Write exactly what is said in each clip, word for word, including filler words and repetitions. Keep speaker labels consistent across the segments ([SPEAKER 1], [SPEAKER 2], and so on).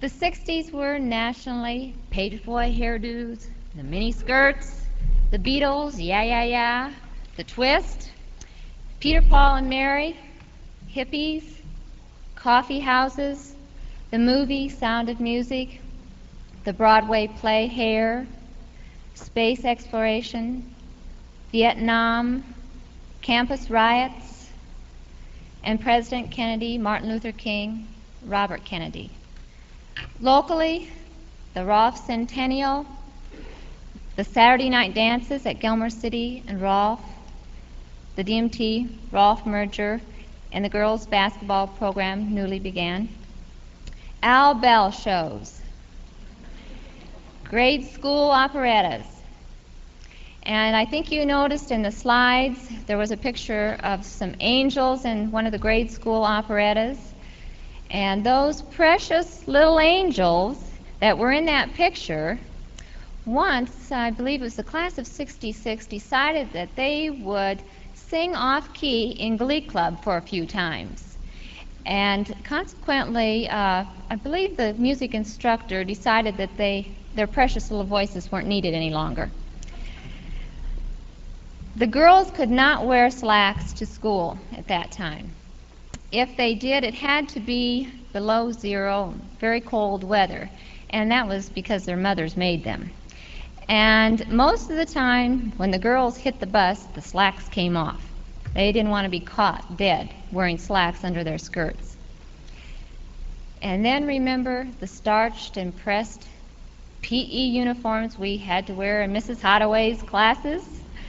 [SPEAKER 1] The sixties were nationally page boy hairdos, the mini skirts, the Beatles, yeah, yeah, yeah, the Twist, Peter, Paul, and Mary, hippies, coffee houses, the movie Sound of Music, the Broadway play Hair, space exploration, Vietnam, campus riots, and President Kennedy, Martin Luther King, Robert Kennedy. Locally, the Rolfe Centennial, the Saturday night dances at Gilmer City and Rolfe, the D M T Rolfe merger, and the girls' basketball program newly began. Al Bell shows, grade school operettas. And I think you noticed in the slides there was a picture of some angels in one of the grade school operettas. And those precious little angels that were in that picture, once, I believe it was the class of sixty-six, decided that they would sing off-key in Glee Club for a few times. And consequently, uh, I believe the music instructor decided that they, their precious little voices weren't needed any longer. The girls could not wear slacks to school at that time. If they did, it had to be below zero, very cold weather, and that was because their mothers made them. And most of the time, when the girls hit the bus, the slacks came off. They didn't want to be caught dead wearing slacks under their skirts. And then remember the starched and pressed P E uniforms we had to wear in Missus Hottaway's classes?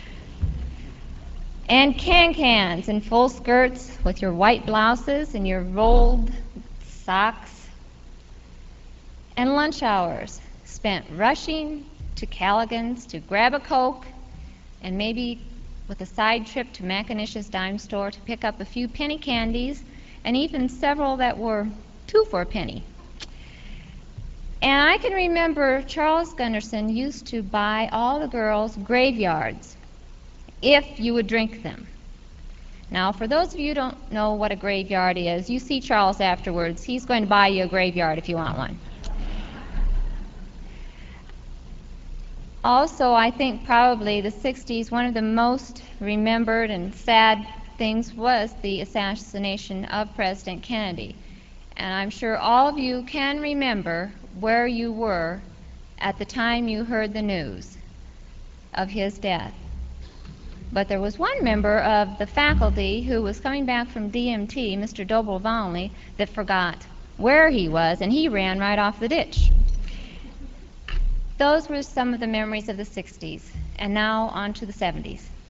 [SPEAKER 1] And can-cans and full skirts with your white blouses and your rolled socks. And lunch hours spent rushing to Callaghan's to grab a Coke and maybe with a side trip to Mackinish's dime store to pick up a few penny candies and even several that were two for a penny. And I can remember Charles Gunderson used to buy all the girls graveyards if you would drink them. Now, for those of you who don't know what a graveyard is, you see Charles afterwards. He's going to buy you a graveyard if you want one. Also, I think probably the sixties, one of the most remembered and sad things was the assassination of President Kennedy. And I'm sure all of you can remember where you were at the time you heard the news of his death. But there was one member of the faculty who was coming back from D M T, Mister Doble-Volney, that forgot where he was, and he ran right off the ditch. Those were some of the memories of the sixties. And now on to the seventies.